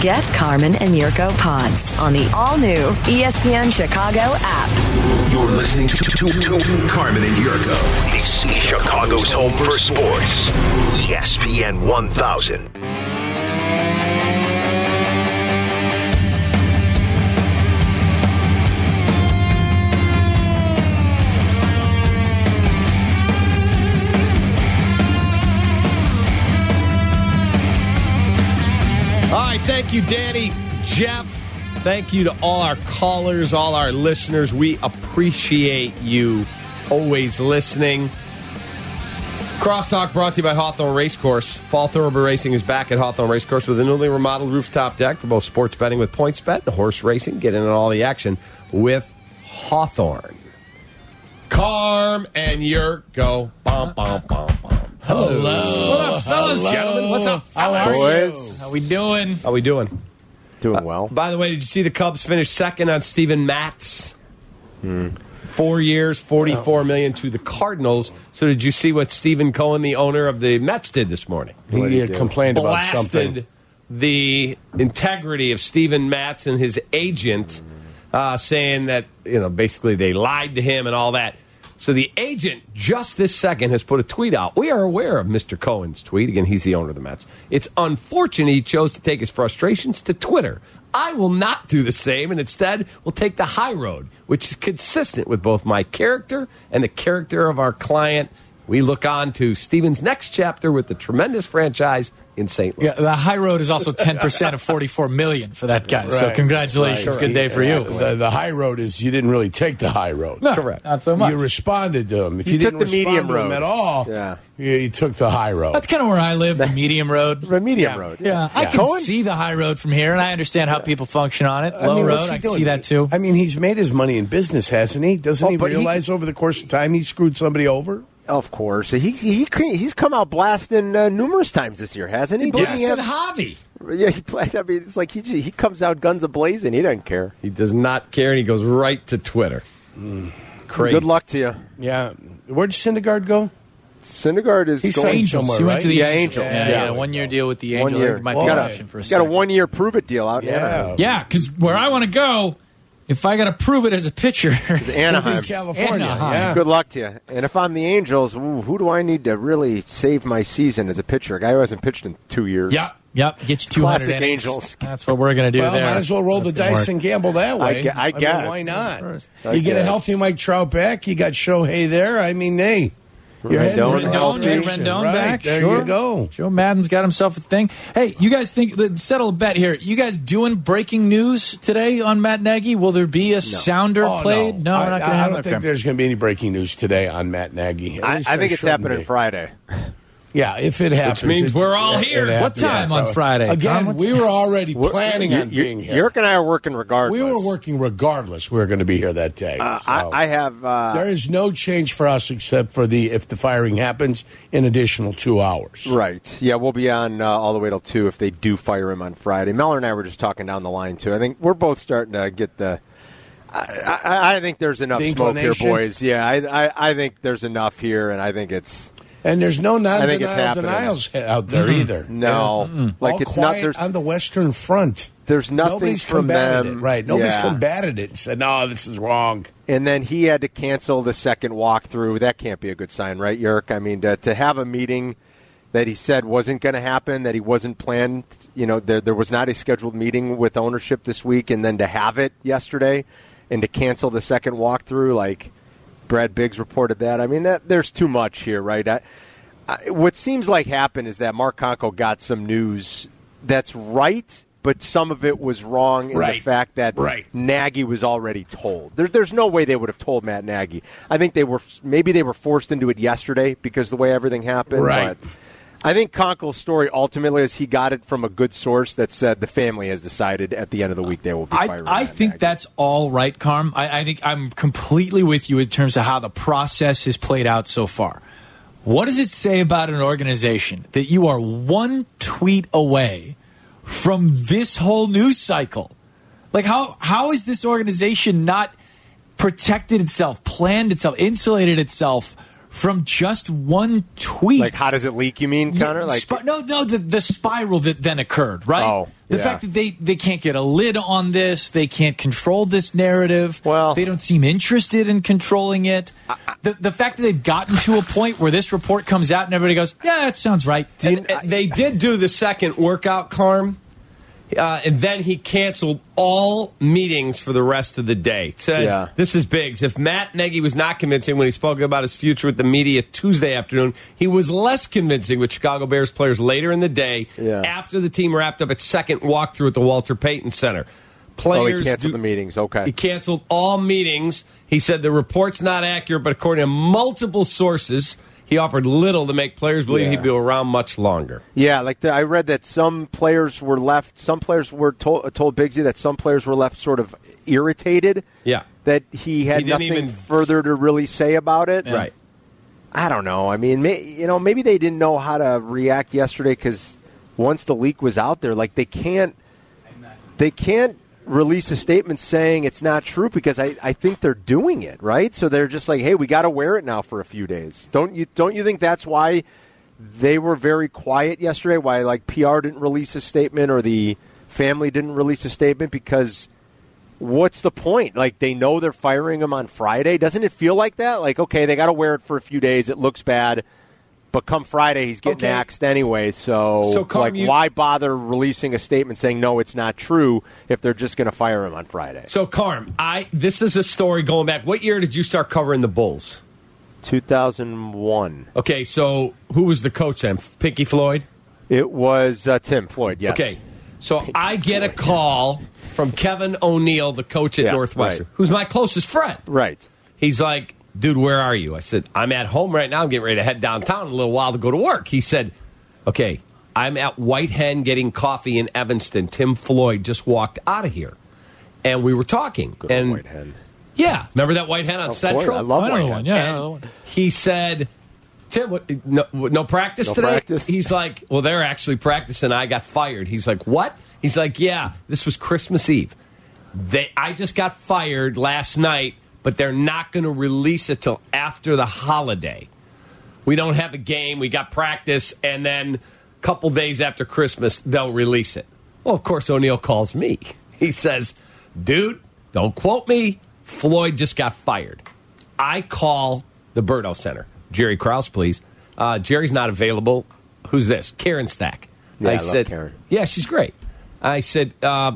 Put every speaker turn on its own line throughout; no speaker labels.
Get Carmen and Yurko pods on the all-new ESPN Chicago app.
You're listening to Carmen and Yurko. Chicago's home for sports. ESPN 1000.
All right, thank you, Danny, Jeff. Thank you to all our callers, all our listeners. We appreciate you always listening. Crosstalk brought to you by Hawthorne Racecourse. Fall Thoroughbred Racing is back at Hawthorne Racecourse with a newly remodeled rooftop deck for both sports betting with PointsBet and horse racing. Get in on all the action with Hawthorne. Carm and Yurko. Bum, bum, bum, bum.
Hello.
What up, fellas?
Hello.
Gentlemen, what's up?
How are
Boys?
you?
How we doing?
How we doing?
Doing well.
By the way, did you see the Cubs finish second on Steven Matz? 4 years, $44 million to the Cardinals. So did you see what Stephen Cohen, the owner of the Mets, did this morning?
He complained about something.
Blasted the integrity of Steven Matz and his agent, saying that, basically they lied to him and all that. So the agent, just this second, has put a tweet out. We are aware of Mr. Cohen's tweet. Again, he's the owner of the Mets. It's unfortunate he chose to take his frustrations to Twitter. I will not do the same, and instead will take the high road, which is consistent with both my character and the character of our client. We look on to Steven's next chapter with the tremendous franchise in St. Louis.
Yeah, the high road is also 10% of $44 million for that guy. So
Right.
congratulations. Good day for you.
The high road is you didn't really take the high road.
No,
Correct.
Not so much.
You responded to him. If you,
You
didn't
took the
respond
medium
to him
road.
at all,
Yeah.
you took the high road.
That's kind of where I live, the medium road.
The medium road.
Yeah, I can
Cohen?
see the high road from here, and I understand how people function on it. Low road,
what's he
I can
doing?
see that too.
I mean, he's made his money in business, hasn't he? Doesn't he
but
realize over the course of time he screwed somebody over?
Of course. He's come out blasting numerous times this year, hasn't he?
Yes.
Didn't
Javi.
Yeah, he played. I mean, it's like he comes out guns a-blazing. He doesn't care.
He does not care, and he goes right to Twitter. Crazy.
Good luck to you.
Yeah. Where'd Syndergaard go?
Syndergaard is
He's
going
signed
Angels.
somewhere,
He went
right?
to the
Yeah,
Angels.
Angels.
Yeah,
Yeah.
1 year deal with the
1
Angels.
year.
It might
He's
be an
got
option for a
got a
second.
1 year prove it deal out in Anaheim.
Yeah, because where I want to go, if I got to prove it as a pitcher,
Anaheim.
California.
Anaheim.
Yeah.
Good luck to you. And if I'm the Angels, who do I need to really save my season as a pitcher? A guy who hasn't pitched in 2 years.
Yep, get you 200
Classic
innings.
Angels.
That's what we're going to do
Well,
there.
might as well roll the dice and gamble that way.
I
mean,
guess.
why not?
I
You get a
guess.
healthy Mike Trout back. You got Shohei there. I mean, hey. You're heading
Rendon,
for the
Rendon,
nation.
Rendon
Right,
back.
there
Sure.
you go.
Joe Madden's got himself a thing. Hey, you guys settle a bet here. You guys doing breaking news today on Matt Nagy? Will there be a sounder
Oh,
played? No, we're not going to
I
have
don't think there's going to be any breaking news today on Matt Nagy. At
I
least
think
there
it's
shouldn't
happening
be.
Friday.
Yeah, if it happens.
means
it-
we're all
it
here. What
happens.
time on Friday?
Again,
Tom,
we were already planning on being here.
Yerk and I are working regardless.
We were working regardless. We were going to be here that day. So
I have.
there is no change for us except for if the firing happens, an additional 2 hours.
Right. Yeah, we'll be on all the way till 2 if they do fire him on Friday. Mellor and I were just talking down the line, too. I think we're both starting to get the... I think there's enough
The
smoke here,
inclination?
boys. Yeah, I think there's enough here, and I think it's...
And there's no
I think it's happening.
denials out there either.
No. Like,
All
it's not...
quiet
There's,
on the Western Front.
there's nothing
Nobody's
from
combated
them.
it. Right. Nobody's
Yeah.
combated it and said, no, this is wrong.
And then he had to cancel the second walkthrough. That can't be a good sign, right, Yerk? I mean, to have a meeting that he said wasn't going to happen, that he wasn't planned, there was not a scheduled meeting with ownership this week, and then to have it yesterday and to cancel the second walkthrough, like Brad Biggs reported that. I mean, there's too much here, right? What seems like happened is that Mark Conco got some news that's right, but some of it was wrong in the fact that Nagy was already told. There's no way they would have told Matt Nagy. I think they were forced into it yesterday because of the way everything happened.
Right.
But I think Conco's story ultimately is he got it from a good source that said the family has decided at the end of the week they will be firing
I
Matt
think
Nagy.
that's all right, Carm. I think I'm completely with you in terms of how the process has played out so far. What does it say about an organization that you are one tweet away from this whole news cycle? Like, how is this organization not protected itself, planned itself, insulated itself from just one tweet.
Like, how does it leak, you mean, Connor?
The spiral that then occurred, right?
Oh,
the fact that they can't get a lid on this, they can't control this narrative.
Well,
they don't seem interested in controlling it. The fact that they've gotten to a point where this report comes out and everybody goes, yeah, that sounds right.
They did do the second workout, Carm. And then he canceled all meetings for the rest of the day. Said, This is Biggs. If Matt Nagy was not convincing when he spoke about his future with the media Tuesday afternoon, he was less convincing with Chicago Bears players later in the day after the team wrapped up its second walkthrough at the Walter Payton Center.
He canceled the meetings. Okay.
He canceled all meetings. He said the report's not accurate, but according to multiple sources, he offered little to make players believe he'd be around much longer.
Yeah, I read that some players were left. Some players were told Biggsy that some players were left sort of irritated.
Yeah,
that he had nothing further to really say about it.
Yeah. Right.
I don't know. I mean, maybe they didn't know how to react yesterday because once the leak was out there, they can't release a statement saying it's not true because I think they're doing it, right? So they're just like, hey, we got to wear it now for a few days. Don't you think that's why they were very quiet yesterday? Why PR didn't release a statement or the family didn't release a statement? Because what's the point? They know they're firing him on Friday. Doesn't it feel like that? Okay, they got to wear it for a few days. It looks bad. But come Friday, he's getting axed anyway. So Carm, why bother releasing a statement saying, no, it's not true if they're just going to fire him on Friday?
So, Carm, this is a story going back. What year did you start covering the Bulls?
2001.
Okay, so who was the coach then? Pinky Floyd?
It was Tim Floyd, yes.
Okay, so I get a call from Kevin O'Neill, the coach at Northwestern, who's my closest friend.
Right.
He's like, dude, where are you? I said, I'm at home right now. I'm getting ready to head downtown in a little while to go to work. He said, okay, I'm at White Hen getting coffee in Evanston. Tim Floyd just walked out of here. And we were talking.
Good White Hen.
Yeah. Remember that White Hen on Central?
Boy, I love White Hen.
Yeah.
He said, Tim, no practice today?
Practice?
He's like, well, they're actually practicing. I got fired. He's like, what? He's like, yeah, this was Christmas Eve. I just got fired last night, but they're not going to release it till after the holiday. We don't have a game. We got practice, and then a couple days after Christmas, they'll release it. Well, of course, O'Neill calls me. He says, dude, don't quote me. Floyd just got fired. I call the Berto Center. Jerry Krause, please. Jerry's not available. Who's this? Karen Stack.
Yeah, I
said,
love Karen.
Yeah, she's great. I said,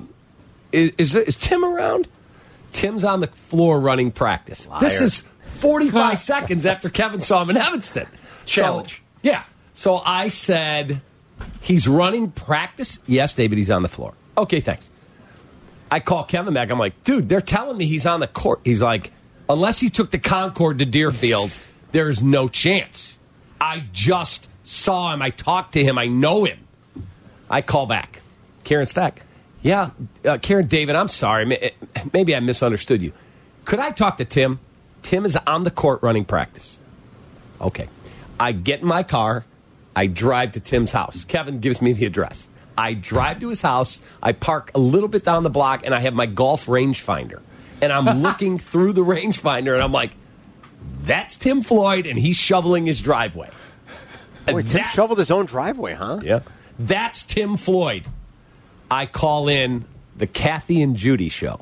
is Tim around? Tim's on the floor running practice.
Liar.
This is 45 seconds after Kevin saw him in Evanston.
Challenge.
So I said, he's running practice? Yes, David, he's on the floor. Okay, thanks. I call Kevin back. I'm like, dude, they're telling me he's on the court. He's like, unless he took the Concord to Deerfield, there's no chance. I just saw him. I talked to him. I know him. I call back. Karen Stack. Yeah, Karen, David, I'm sorry. Maybe I misunderstood you. Could I talk to Tim? Tim is on the court running practice. Okay. I get in my car. I drive to Tim's house. Kevin gives me the address. I drive to his house. I park a little bit down the block, and I have my golf rangefinder. And I'm looking through the rangefinder, and I'm like, that's Tim Floyd, and he's shoveling his driveway.
Boy, Tim shoveled his own driveway, huh?
Yeah. That's Tim Floyd. I call in the Kathy and Judy show.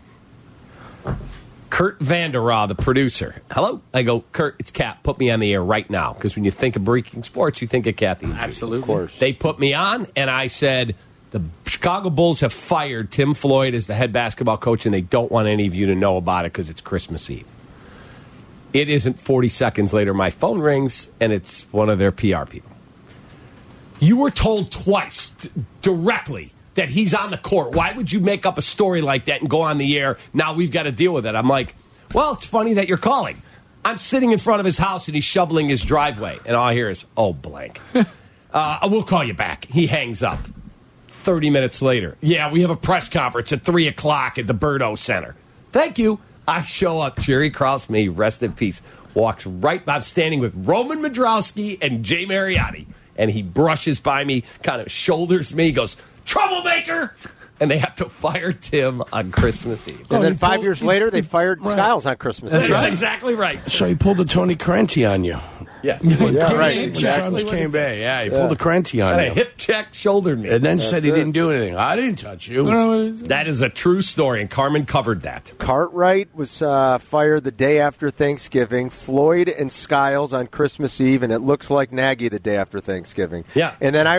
Kurt Vanderraa, the producer. Hello? I go, Kurt, it's Kat. Put me on the air right now. Because when you think of breaking sports, you think of Kathy and Judy.
Absolutely.
Of course.
They put me on, and I said, the Chicago Bulls have fired Tim Floyd as the head basketball coach, and they don't want any of you to know about it because it's Christmas Eve. It isn't 40 seconds later, my phone rings, and it's one of their PR people. You were told twice, directly, that he's on the court. Why would you make up a story like that and go on the air? Now we've got to deal with it. I'm like, well, it's funny that you're calling. I'm sitting in front of his house, and he's shoveling his driveway. And all I hear is, oh, blank. We'll call you back. He hangs up. 30 minutes later, yeah, we have a press conference at 3 o'clock at the Berto Center. Thank you. I show up. Jerry Krause, may he rest in peace, walks right. I'm standing with Roman Modrowski and Jay Mariotti, and he brushes by me, kind of shoulders me, goes, troublemaker! And they have to fire Tim on Christmas Eve.
And then 5 years later, they fired Skiles on Christmas Eve.
That's exactly right.
So he pulled a Tony Crenti on you.
Yes.
Yeah,
Great
right.
hip
When
check.
Crumbs came back, he pulled a Crenty on
Had a
him.
hip check, shouldered me.
And then said he didn't do anything. I didn't touch you.
That is a true story, and Carmen covered that.
Cartwright was fired the day after Thanksgiving. Floyd and Skiles on Christmas Eve, and it looks like Nagy the day after Thanksgiving.
Yeah.
And then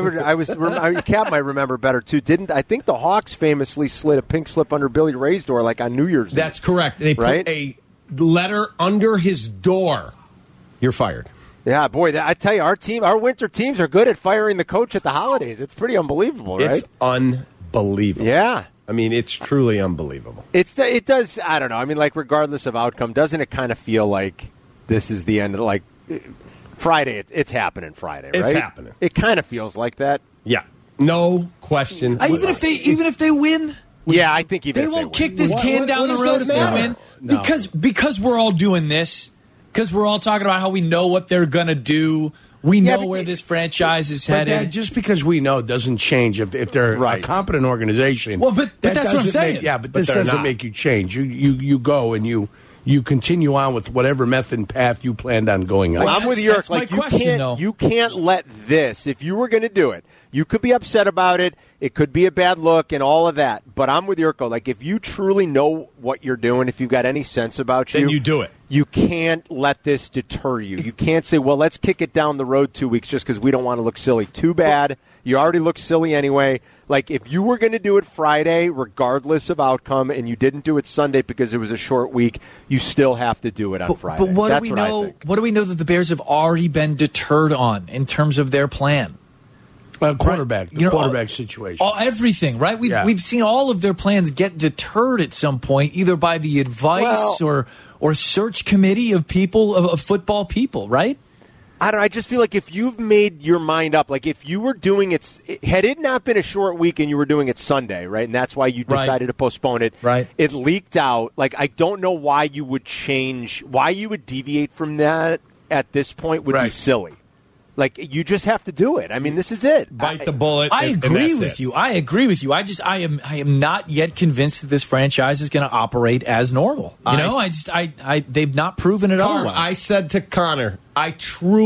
Cap might remember better too. I think the Hawks famously slid a pink slip under Billy Ray's door, like on New Year's Eve.
That's correct. They put
Right?
a letter under his door. You're fired.
Yeah, boy, I tell you, our winter teams are good at firing the coach at the holidays. It's pretty unbelievable, right?
It's unbelievable.
Yeah.
I mean, it's truly unbelievable.
It does, I don't know. I mean, like, regardless of outcome, doesn't it kind of feel like this is the end of, like, Friday, it's happening Friday, right?
It's happening.
It kind of feels like that.
Yeah. No question.
Even if they win,
Yeah, I think even
they
if
won't
win.
kick this can down the road if they win.
No.
Because we're all doing this. Because we're all talking about how we know what they're going to do. We
Yeah,
know
but
where this franchise is
But
headed.
that, just because we know doesn't change if they're
Right.
a competent organization.
Well, but that's what I'm
doesn't
saying.
Make, but
But
this
they're
doesn't
not.
make you change. You go and you continue on with whatever method and path you planned on going on.
Well, I'm with you,
That's
Eric.
my
Like,
question, though.
you can't let this, if you were going to do it, you could be upset about it. It could be a bad look and all of that. But I'm with Yurko. Like, if you truly know what you're doing, if you've got any sense about you,
Then you do it.
You can't let this deter you. You can't say, well, let's kick it down the road 2 weeks just because we don't want to look silly. Too bad. You already look silly anyway. Like, if you were going to do it Friday, regardless of outcome, and you didn't do it Sunday because it was a short week, you still have to do it on Friday.
But what
That's
do we
what I
know?
think.
What do we know that the Bears have already been deterred on in terms of their plan?
Quarterback,
You know,
quarterback situation.
Everything, right? We've seen all of their plans get deterred at some point, either by the advice or search committee of people of football people, right?
I don't know. I just feel like if you've made your mind up, like if you were doing it, had it not been a short week and you were doing it Sunday, right, and that's why you decided to postpone it,
Right.
It leaked out. Like, I don't know why you would why you would deviate from that at this point would be
Right.
silly. Like, you just have to do it. I mean, this is it.
Bite the bullet.
I
and
agree
that's
with
it.
you. I agree with you. I am not yet convinced that this franchise is going to operate as normal. They've not proven it
Carm,
otherwise.
I said to Connor, I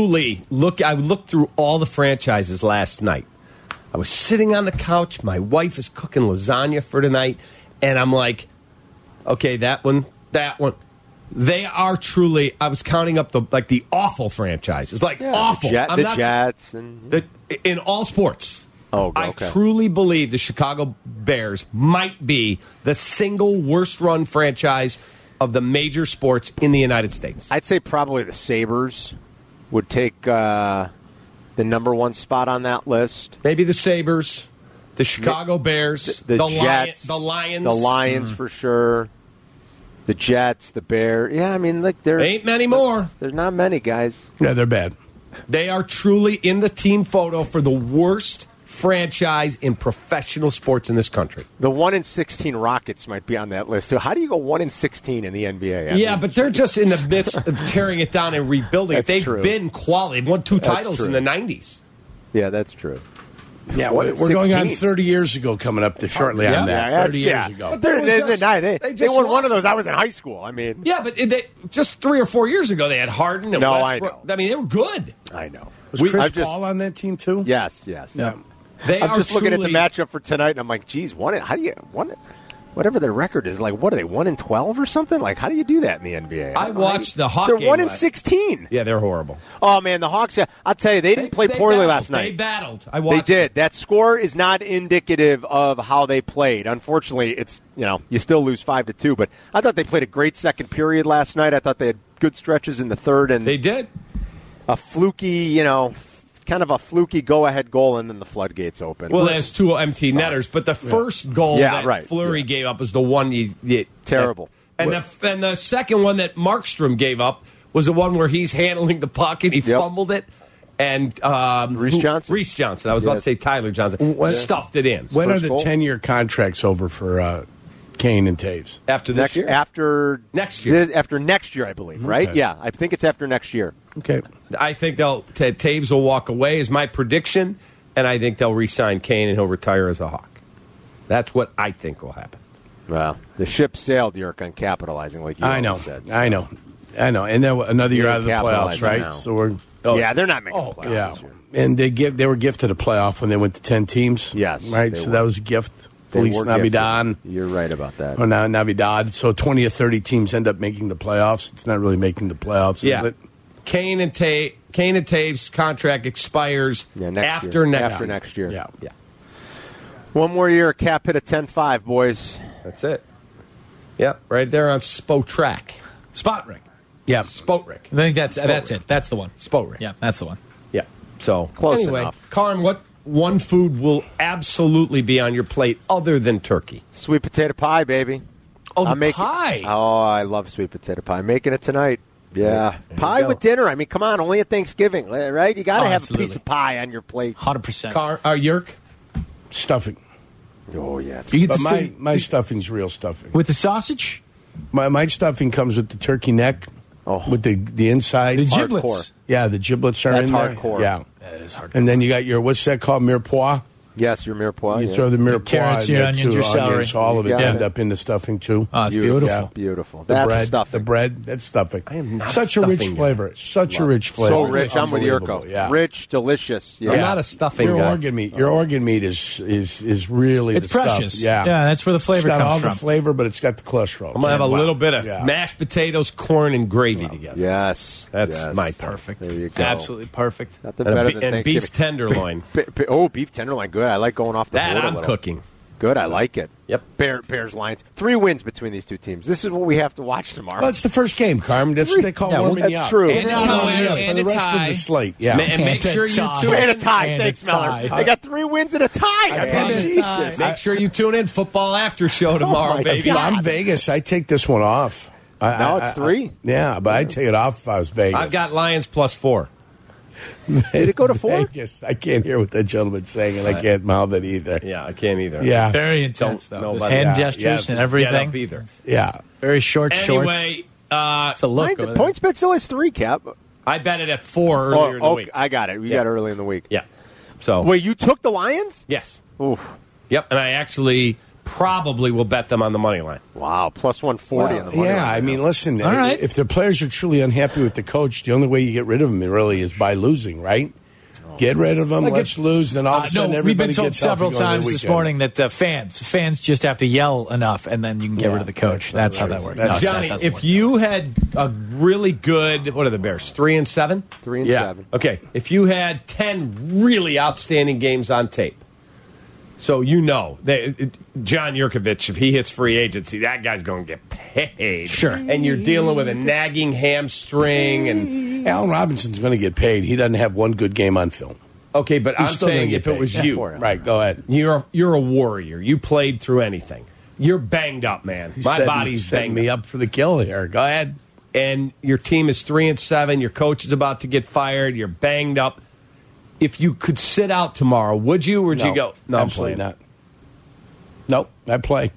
looked through all the franchises last night. I was sitting on the couch. My wife is cooking lasagna for tonight. And I'm like, okay, that one. They are truly, I was counting up the awful franchises. Like, awful.
The Jets.
In all sports.
Oh,
I
okay.
truly believe the Chicago Bears might be the single worst run franchise of the major sports in the United States.
I'd say probably the Sabres would take the number one spot on that list.
Maybe the Sabres, the Chicago Bears,
The Jets,
the Lions.
The Lions for sure. The Jets, the Bears. Yeah, I mean, like there
Ain't many more.
There's not many guys.
Yeah, they're bad.
They are truly in the team photo for the worst franchise in professional sports in this country.
The 1-16 Rockets might be on that list too. How do you go 1-16 in the NBA?
Yeah, but they're just in the midst of tearing it down and rebuilding.
That's
They've
true.
been quality. They've won 2
That's
titles
true.
in the 90s.
Yeah, that's true.
Yeah,
What,
we're going on
16?
30 years ago coming up shortly on that. 30 years ago.
But they
They
just
won one
lost.
of those. I was in high school. I mean,
Yeah, but just 3 or 4 years ago, they had Harden and
No, I
Westbrook.
know.
I mean, they were good.
I know.
Was Chris
I've just-
Paul on that team, too?
Yes.
Yeah.
They
I'm
are
just looking at the
truly-
matchup for tonight, and I'm like, geez, how do you whatever their record is, like, what are they, 1-12 or something? Like, how do you do that in the NBA?
I
don't know. How
watched
do you-
the Hawk
They're
game
1-16.
Yeah, they're horrible.
Oh man, the Hawks! I'll tell you, they didn't play poorly
battled.
last
They
night.
battled. I
They
watched.
did. That score is not indicative of how they played. Unfortunately, it's you still lose 5-2. But I thought they played a great second period last night. I thought they had good stretches in the third and
They did.
a fluky, kind of a fluky go-ahead goal, and then the floodgates open.
Well, there's 2 empty netters, but the first goal
Yeah,
that
right.
Fleury
Yeah.
gave up was the one you
Terrible.
And the second one that Markstrom gave up was the one where he's handling the puck and he
Yep.
fumbled it. And
Reese Johnson.
Reese Johnson. I was about to
Yes.
say Tyler Johnson. Stuffed it in.
When are
First
the
goal?
10-year contracts over for Kane and Taves?
After this year?
after
Next year.
after next year, I believe. Right?
Okay.
Yeah, I think it's after next year.
Okay.
I think Taves will walk away is my prediction, and I think they'll re-sign Kane and he'll retire as a Hawk. That's what I think will happen.
Well, the ship sailed, Yerk, on capitalizing, like you
I know.
always said. so.
I know. And then another year
Yeah,
out of the playoffs,
capitalizing
right?
now.
So we're
Yeah, they're not making the playoffs
Yeah,
this year.
and they were gifted a playoff when they went to 10 teams.
Yes,
right.
they
So
were.
that was a gift.
They
Feliz
were
Navidad.
gifted. You're right about that.
Or Navidad. So 20 or 30 teams end up making the playoffs. It's not really making the playoffs,
Yeah.
is it?
Kane and Taves' contract expires after next year.
Yeah.
Yeah.
One more year, cap hit a 10-5, boys.
That's it. Yep, right there on Spotrac.
Spotrick.
Yeah.
Spotrick.
I think that's it. That's the one.
Spotrick.
Yeah, that's the one.
Yeah. So
Close
anyway,
enough.
Carm, what one food will absolutely be on your plate other than turkey?
Sweet potato pie, baby.
Oh, the
I'm making-
pie.
Oh, I love sweet potato pie. I'm making it tonight. Yeah. Pie
go.
with dinner. I mean, come on, only at Thanksgiving, right? You got to
Oh,
have
absolutely.
a piece of pie on your plate.
100%.
Yerk?
Stuffing.
Oh, yeah. It's
You get
But
the
my stuffing's real stuffing.
with the sausage,
My stuffing comes with the turkey neck, with the inside.
the
Hardcore.
giblets.
Yeah, the giblets are
That's
in there.
hardcore.
Yeah.
That is hard.
And then you got your, what's that called, mirepoix?
Yes, your mirepoix.
You
yeah.
throw the mirepoix
carrots,
in
your
there,
onions,
too.
your celery.
Onions, all of it
You got
end
it.
up in the stuffing, too.
Oh, it's beautiful.
Yeah.
Beautiful.
The
That's
bread,
stuffing.
The bread, that's stuffing.
I am not
Such a rich
stuffing
flavor. Such a rich flavor.
So rich. I'm with
Unbelievable.
Yurko.
Yeah.
Rich, delicious. Yeah.
I'm not a stuffing
Your
guy.
organ meat. Your organ meat is really
It's
the stuff.
precious.
Yeah.
that's where the
It's
flavor
got all
comes
the
from.
flavor, but it's got the cholesterol.
I'm going to have a
Wow.
little bit of
Yeah.
mashed potatoes, corn, and gravy together.
Yes.
That's
Yes.
my
Perfect.
There you go.
Absolutely perfect.
Nothing
And,
better than
and
Thanksgiving.
beef tenderloin.
Beef tenderloin. Good. I like going off the
That
board a
I'm
little.
cooking.
Good. I like it.
Yep.
Bears, Lions. 3 wins between these two teams. This is what we have to watch tomorrow.
Well, it's the first game, Carm. That's what they call
Yeah, well,
warming
that's
you up.
true.
And a
Warming
tie,
you up
and
for the
a
rest
tie.
of the slate. Yeah.
And make
And a
sure you
tie.
tune
and a
in.
tie.
And a
Thanks,
tie.
Miller. They got 3 wins and a tie. I mean,
And a
Jesus.
tie.
Make sure you tune in football after show tomorrow,
my
baby.
If I'm Vegas, I take this one off.
Now it's 3.
Yeah, but I'd take it off if I was Vegas.
I've got Lions +4.
Did it go to 4?
Vegas. I can't hear what that gentleman's saying, and I can't mouth it either.
Yeah, I can't either.
Yeah.
Very intense,
Don't
though.
know
Those
about
hand
that.
gestures
Yes.
and
Get
everything.
up either.
Yeah.
Very short shorts.
Anyway,
It's a look. over there.
PointsBet still has 3, Cap.
I bet it at 4 earlier in the week.
I got it. We
Yeah.
got it early in the week.
Yeah. So,
Wait, you took the Lions?
yes.
Oof.
Yep. And I actually probably will bet them on the money line.
Wow, plus 140 on the money
yeah,
line.
I mean, listen,
All right.
if the players are truly unhappy with the coach, the only way you get rid of them really is by losing, right? Get rid of them, let's lose, then all of a sudden
no, we've
everybody
been told
gets healthy
several
going into
times
the
this
weekend.
morning that fans just have to yell enough, and then you can get rid of the coach. That's how that works. No, it's-
Johnny,
that doesn't
if
work.
you had a really good, what are the Bears, 3-7?
3 and
Yeah.
7.
Okay, if you had 10 really outstanding games on tape, so you know, John Yurkovich, if he hits free agency, that guy's going to get paid.
Sure.
And you're dealing with a nagging hamstring. And
Allen Robinson's going to get paid. He doesn't have one good game on film.
okay, but
He's
I'm
still gonna
saying
get
if it
paid.
was
Yeah,
you,
for it.
Right, go ahead.
you're a warrior. You played through anything. You're banged up, man. My body's
setting
banged
me
up.
up for the kill here. Go ahead.
And your team is 3-7. Your coach is about to get fired. You're banged up. If you could sit out tomorrow, would you, or would you go? No, I'm
absolutely
playing.
not. Nope, I play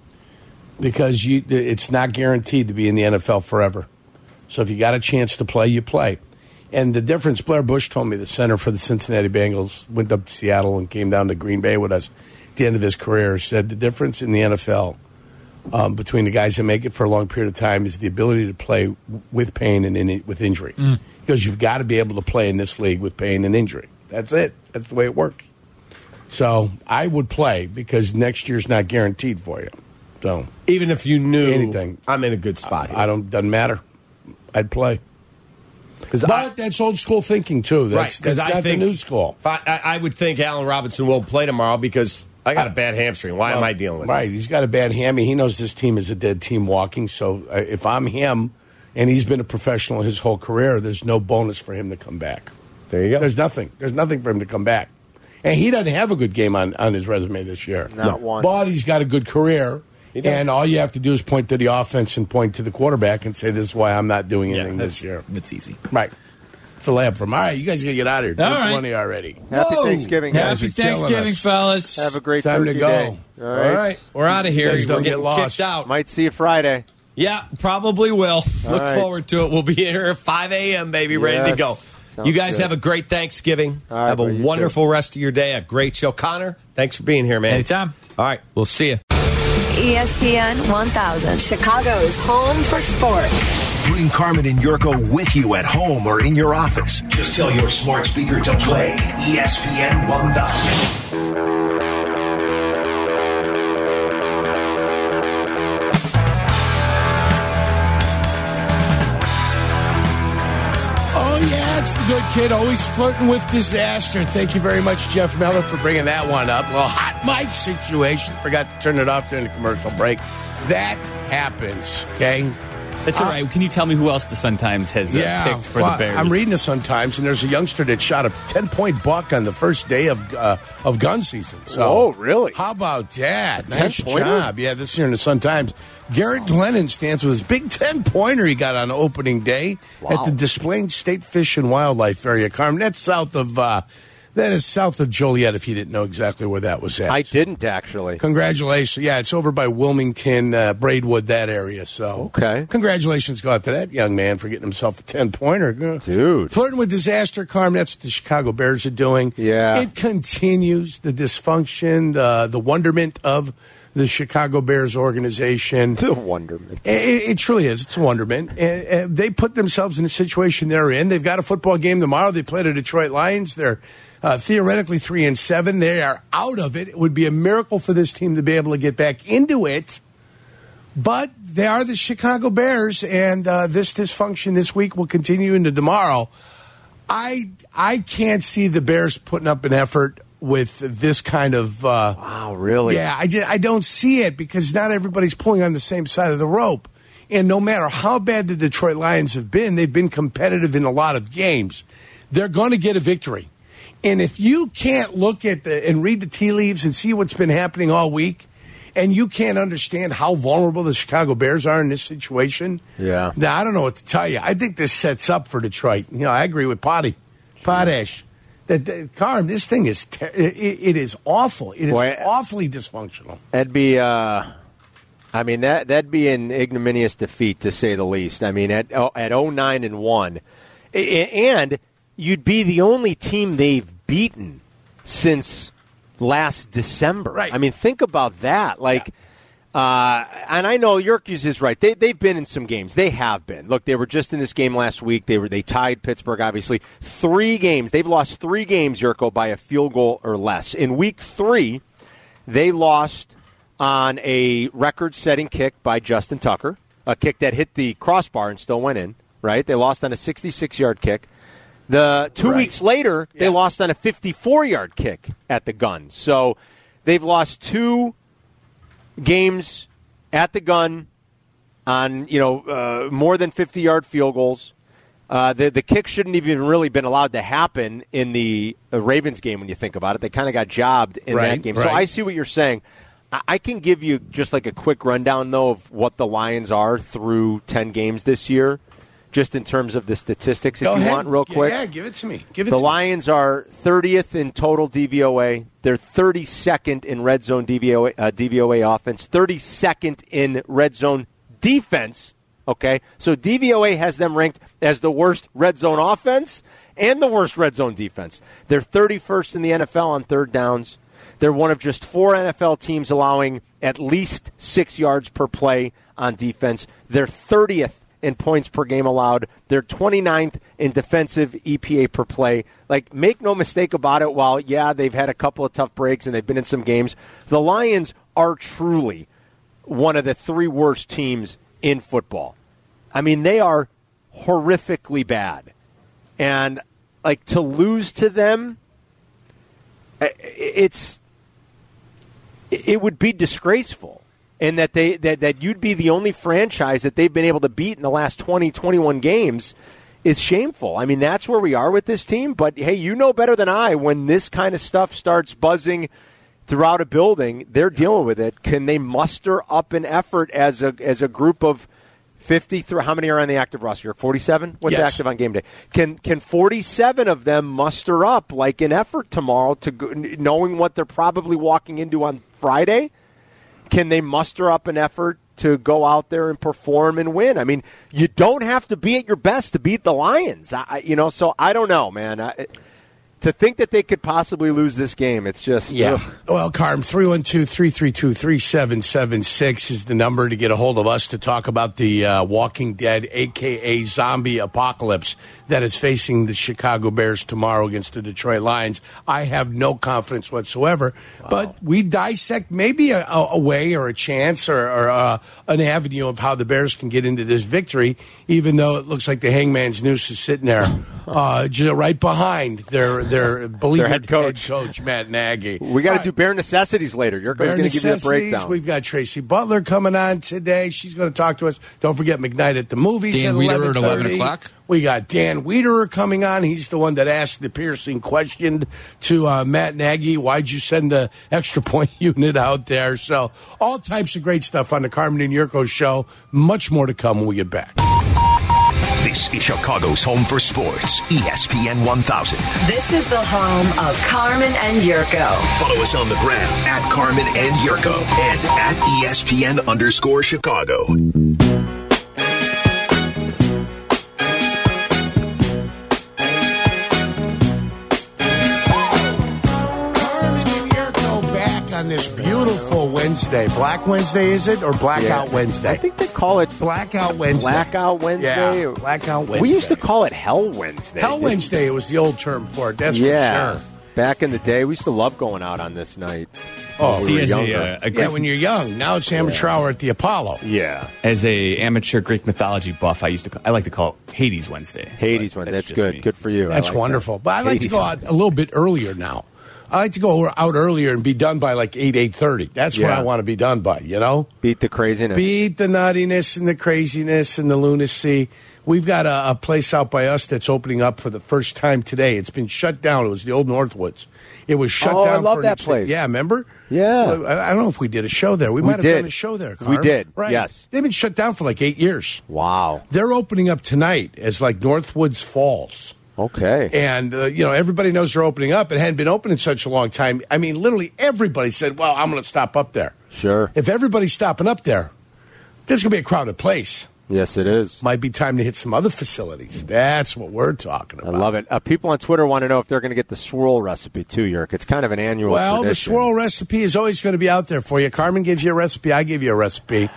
because it's not guaranteed to be in the NFL forever. So if you got a chance to play, you play. And the difference, Blair Bush told me, the center for the Cincinnati Bengals, went up to Seattle and came down to Green Bay with us at the end of his career, said the difference in the NFL between the guys that make it for a long period of time is the ability to play with pain and with injury. Because you've got to be able to play in this league with pain and injury. That's it. That's the way it works. So I would play because next year's not guaranteed for you. So
Even if you knew
Anything.
I'm in a good spot.
I don't. Doesn't matter. I'd play.
'Cause
But that's old school thinking too. That's
because
not the new school.
If I would think Allen Robinson won't play tomorrow because I got a bad hamstring. Why am I dealing with it?
Right. He's got a bad hammy. He knows this team is a dead team walking. So if I'm him, and he's been a professional his whole career, there's no bonus for him to come back.
There you go.
There's nothing. There's nothing for him to come back. And he doesn't have a good game on his resume this year.
Not one.
But he's got a good career.
He does.
And all you have to do is point to the offense and point to the quarterback and say, this is why I'm not doing anything this year.
It's easy.
Right. It's a lab from. All right, you guys got to get out of here.
All right.
2:20 already.
Happy
Whoa.
Thanksgiving, guys.
Happy
are killing
Thanksgiving,
us.
fellas.
Have a great
Time to
turkey
go.
day. All right.
We're out of here.
You guys don't
We're
get
getting
lost.
kicked out.
Might see you Friday.
Yeah, probably will. Look
right.
forward to it. We'll be here at 5 a.m., baby, ready to
Yes.
go.
Sounds
You guys
good.
have a great Thanksgiving.
All right,
have a
bro, you
wonderful rest of your day. A great show. Connor, thanks for being here, man.
Anytime.
All right, we'll see you.
ESPN 1000, Chicago's home for sports.
Bring Carmen and Yurko with you at home or in your office. Just tell your smart speaker to play ESPN 1000.
Oh, yeah, it's the good kid, always flirting with disaster. Thank you very much, Jeff Meller, for bringing that one up. A little hot mic situation. Forgot to turn it off during the commercial break. That happens, okay?
That's all right. Can you tell me who else the Sun-Times has picked for the Bears?
I'm reading the Sun-Times, and there's a youngster that shot a 10-point buck on the first day of gun season. So,
oh, really?
How about that?
10
Nice
pointer?
job. Yeah, this year in the Sun-Times. Garrett Glennon stands with his big 10-pointer he got on opening day at the Des Plaines State Fish and Wildlife Area. Carmen, that's south of Joliet, if you didn't know exactly where that was at.
I didn't, actually.
Congratulations. Yeah, it's over by Wilmington, Braidwood, that area. So,
okay.
Congratulations go out to that young man for getting himself a 10-pointer.
Dude.
Flirting with disaster, Carmen, that's what the Chicago Bears are doing.
Yeah.
It continues the dysfunction, the wonderment of the Chicago Bears organization.
The wonderment.
It truly is. It's a wonderment. They put themselves in a situation they're in. They've got a football game tomorrow. They play the Detroit Lions. They're theoretically 3-7. They are out of it. It would be a miracle for this team to be able to get back into it. But they are the Chicago Bears, and this dysfunction this week will continue into tomorrow. I can't see the Bears putting up an effort with this kind of
wow, really?
Yeah, I don't see it because not everybody's pulling on the same side of the rope. And no matter how bad the Detroit Lions have been, they've been competitive in a lot of games. They're going to get a victory. And if you can't look at and read the tea leaves and see what's been happening all week, and you can't understand how vulnerable the Chicago Bears are in this situation,
yeah.
Now, I don't know what to tell you. I think this sets up for Detroit. You know, I agree with Potash. Carm, this thing is it is awful. It is awfully dysfunctional.
That'd be, that'd be an ignominious defeat to say the least. I mean, at 0-9-1, and you'd be the only team they've beaten since last December.
Right.
I mean, think about that. Like. And I know Yerkes is right. They've been in some games. They have been. Look, they were just in this game last week. They tied Pittsburgh, obviously. 3 games. They've lost 3 games, Yerko, by a field goal or less. In week 3, they lost on a record-setting kick by Justin Tucker, a kick that hit the crossbar and still went in, right? They lost on a 66-yard kick. The 2 weeks later, they lost on a 54-yard kick at the gun. So they've lost 2 games at the gun on more than 50-yard field goals. The kick shouldn't even really been allowed to happen in the Ravens game when you think about it. They kind of got jobbed in that game. So I see what you're saying. I can give you just like a quick rundown, though, of what the Lions are through 10 games this year, just in terms of the statistics, if you want, real quick.
Yeah, give it to me. The
Lions are 30th in total DVOA. They're 32nd in red zone DVOA offense, 32nd in red zone defense. Okay, so DVOA has them ranked as the worst red zone offense and the worst red zone defense. They're 31st in the NFL on third downs. They're one of just 4 NFL teams allowing at least 6 yards per play on defense. They're 30th in points per game allowed. They're 29th in defensive EPA per play. Like, make no mistake about it, while, yeah, they've had a couple of tough breaks and they've been in some games, the Lions are truly one of the 3 worst teams in football. I mean, they are horrifically bad. And, like, to lose to them, it would be disgraceful. And that you'd be the only franchise that they've been able to beat in the last 20, 21 games is shameful. I mean, that's where we are with this team. But, hey, you know better than I, when this kind of stuff starts buzzing throughout a building, they're dealing with it. Can they muster up an effort as a group of 53? How many are on the active roster? 47? What's active on game day? Can 47 of them muster up like an effort tomorrow, to knowing what they're probably walking into on Friday? Can they muster up an effort to go out there and perform and win? I mean, you don't have to be at your best to beat the Lions. So I don't know, man. To think that they could possibly lose this game, it's just... Ugh.
Well, Carm, 312-332-3776 is the number to get a hold of us to talk about the Walking Dead, a.k.a. zombie apocalypse that is facing the Chicago Bears tomorrow against the Detroit Lions. I have no confidence whatsoever, but we dissect maybe a way or a chance or an avenue of how the Bears can get into this victory, even though it looks like the hangman's noose is sitting there right behind their beleaguered head coach, Matt Nagy.
We got to do Bear Necessities later. You're going to give you a breakdown.
We've got Tracy Butler coming on today. She's going to talk to us. Don't forget McKnight at the Movies
Dan
at
Wiederer at 11 o'clock.
We got Dan Wiederer coming on. He's the one that asked the piercing question to Matt Nagy. Why'd you send the extra point unit out there? So all types of great stuff on the Carmen and Yurko show. Much more to come when we get back.
This is Chicago's home for sports, ESPN 1000.
This is the home of Carmen and Yurko.
Follow us on the gram at Carmen and Yurko and at ESPN_Chicago.
On this beautiful Wednesday. Black Wednesday, is it? Or Blackout Wednesday?
I think they call it
Blackout Wednesday.
Blackout Wednesday?
Yeah, Blackout Wednesday.
We used to call it Hell Wednesday.
Hell Wednesday was the old term for it, that's for sure.
Back in the day, we used to love going out on this night.
Oh,
we were younger.
When you're young. Now it's amateur hour at the Apollo.
Yeah.
As a amateur Greek mythology buff, I like to call it Hades Wednesday.
Hades Wednesday. That's good.
Me.
Good for you.
That's wonderful. But I like to go out a little bit earlier now. I like to go out earlier and be done by like 8:30. That's when I want to be done by, you know?
Beat the craziness.
Beat the nuttiness and the craziness and the lunacy. We've got a place out by us that's opening up for the first time today. It's been shut down. It was the old Northwoods. It was shut down.
I love that place.
Yeah, remember?
Yeah.
I don't know if we did a show there. We might have done a show there, Carm.
We did,
right?
yes.
They've been shut down for like 8 years.
Wow.
They're opening up tonight as like Northwoods Falls.
Okay.
And, everybody knows they're opening up. It hadn't been open in such a long time. I mean, literally everybody said, well, I'm going to stop up there.
Sure.
If everybody's stopping up there, there's going to be a crowded place.
Yes, it is.
Might be time to hit some other facilities. That's what we're talking about.
I love it. People on Twitter want to know if they're going to get the swirl recipe too, Yerk. It's kind of an annual tradition.
The swirl recipe is always going to be out there for you. Carmen gives you a recipe. I give you a recipe.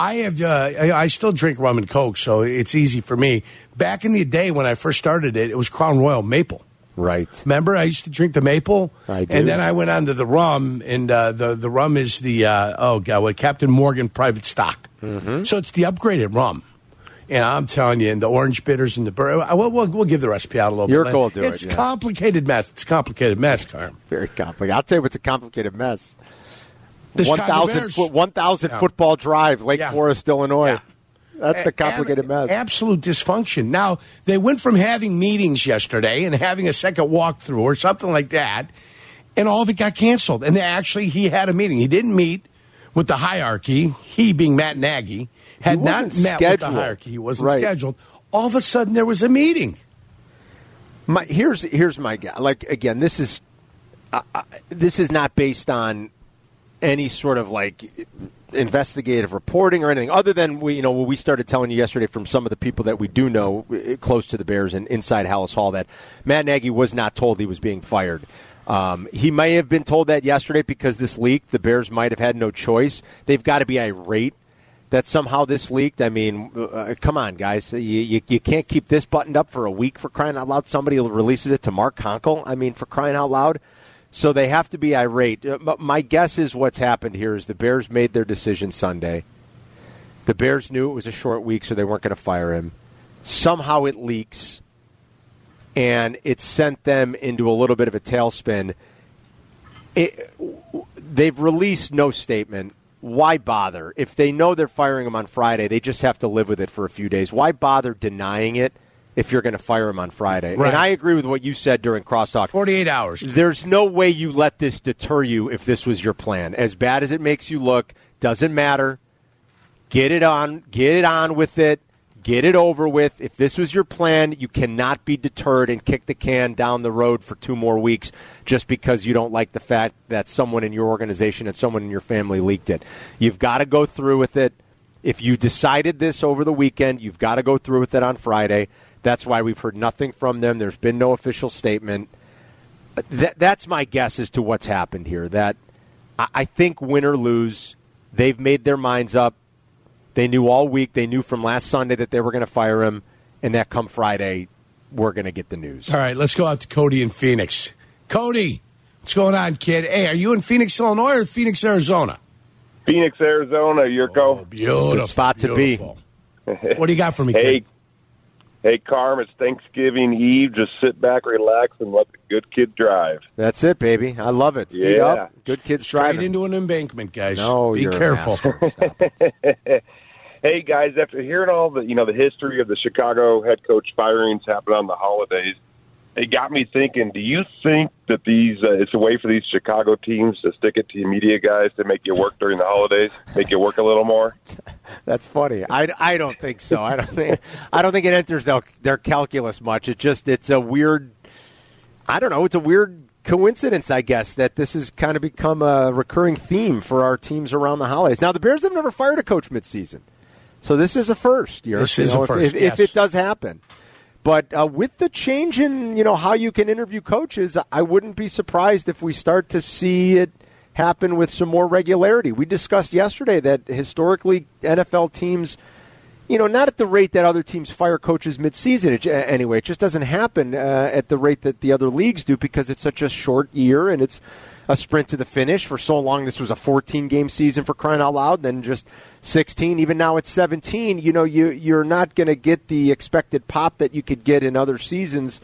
I still drink rum and Coke, so it's easy for me. Back in the day when I first started it was Crown Royal Maple.
Right.
Remember, I used to drink the maple,
I do.
And then I went on to the rum, and the rum is the Captain Morgan Private Stock. Mm-hmm. So it's the upgraded rum. And I'm telling you, and the orange bitters and the we'll give the recipe out a little bit.
Your goal, do it.
It's complicated mess. It's a complicated mess, Carm.
Very complicated. I'll tell you what's a complicated mess.
The
1,000 football drive, Lake Forest, Illinois.
Yeah.
That's the complicated mess.
Absolute dysfunction. Now, they went from having meetings yesterday and having a second walkthrough or something like that, and all of it got canceled. And he had a meeting. He didn't meet with the hierarchy, he being Matt Nagy, had not met with the hierarchy. He wasn't scheduled. All of a sudden, there was a meeting.
Here's my guess. Like, again, this is not based on any sort of like investigative reporting or anything other than what we started telling you yesterday from some of the people that we do know close to the Bears and inside Hallis Hall that Matt Nagy was not told he was being fired. He may have been told that yesterday because this leaked. The Bears might have had no choice. They've got to be irate that somehow this leaked. I mean, come on, guys. You can't keep this buttoned up for a week, for crying out loud. Somebody releases it to Mark Conkle. I mean, for crying out loud. So they have to be irate. My guess is what's happened here is the Bears made their decision Sunday. The Bears knew it was a short week, so they weren't going to fire him. Somehow it leaks, and it sent them into a little bit of a tailspin. They've released no statement. Why bother? If they know they're firing him on Friday, they just have to live with it for a few days. Why bother denying it if you're going to fire him on Friday?
Right.
And I agree with what you said during Crosstalk.
48 hours.
There's no way you let this deter you if this was your plan. As bad as it makes you look, doesn't matter. Get it on with it. Get it over with. If this was your plan, you cannot be deterred and kick the can down the road for 2 more weeks just because you don't like the fact that someone in your organization and someone in your family leaked it. You've got to go through with it. If you decided this over the weekend, you've got to go through with it on Friday. That's why we've heard nothing from them. There's been no official statement. That's my guess as to what's happened here. That I think win or lose, they've made their minds up. They knew all week. They knew from last Sunday that they were going to fire him, and that come Friday, we're going to get the news.
All right, let's go out to Cody in Phoenix. Cody, what's going on, kid? Hey, are you in Phoenix, Illinois, or Phoenix, Arizona?
Phoenix, Arizona, Yurko.
Oh, beautiful.
Good spot to be.
What do you got for me, kid?
Hey, Carm, it's Thanksgiving Eve. Just sit back, relax, and let the good kid drive.
That's it, baby. I love it. Feet up. Good kids driving.
Straight into an embankment, guys.
No,
be
you're
careful.
Stop it.
Hey, guys, after hearing all the history of the Chicago head coach firings happen on the holidays, it got me thinking, do you think that it's a way for these Chicago teams to stick it to your media guys to make you work during the holidays, make you work a little more?
That's funny. I don't think so. I don't think it enters their calculus much. It's a weird, I don't know, it's a weird coincidence, I guess, that this has kind of become a recurring theme for our teams around the holidays. Now, the Bears have never fired a coach midseason, so this is a first.
This is a first,
if it does happen. But with the change in how you can interview coaches, I wouldn't be surprised if we start to see it happen with some more regularity. We discussed yesterday that historically NFL teams, not at the rate that other teams fire coaches midseason. Anyway, it just doesn't happen at the rate that the other leagues do because it's such a short year and it's a sprint to the finish. For so long, this was a 14-game season for crying out loud, then just 16. Even now it's 17. You're not going to get the expected pop that you could get in other seasons